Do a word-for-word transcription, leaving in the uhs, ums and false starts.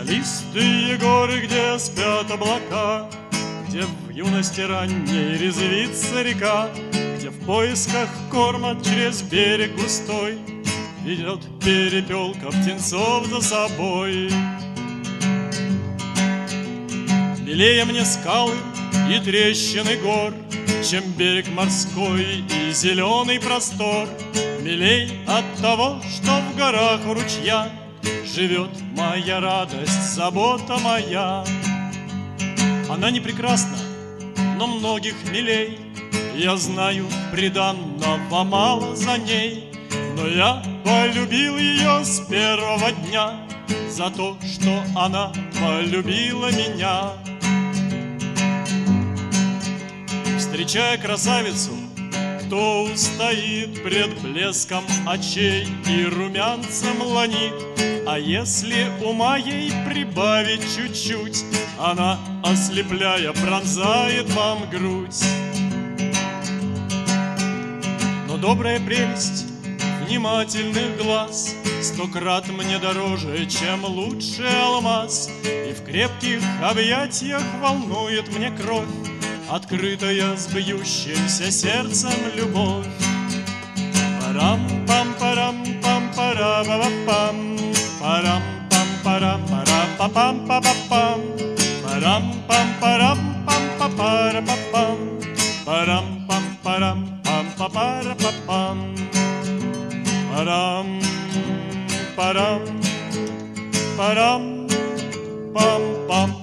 Смолистые горы, где спят облака, где в юности ранней резвится река, где в поисках корма через берег густой ведет перепелка птенцов за собой. Милее мне скалы и трещины гор, чем берег морской и зеленый простор. Милей от того, что в горах у ручья живет моя радость, забота моя. Она не прекрасна, но многих милей. Я знаю, приданного мало за ней, но я полюбил ее с первого дня за то, что она полюбила меня. Встречая красавицу, кто устоит пред блеском очей и румянцем ланит? А если ума ей прибавить чуть-чуть, она, ослепляя, пронзает вам грудь. Но добрая прелесть внимательных глаз сто крат мне дороже, чем лучший алмаз, и в крепких объятиях волнует мне кровь, открытая с бьющимся сердцем любовь. Парам-пам-парам-пам-пара-ба-ба-пам, парам-пам-парам-пара-па-пам-па-па-пам, парам-пам-парам-пам-па-пара-па-пам, парам-пам-парам-пам-па-пара-па-пам, парам-парам-парам-пам-пам.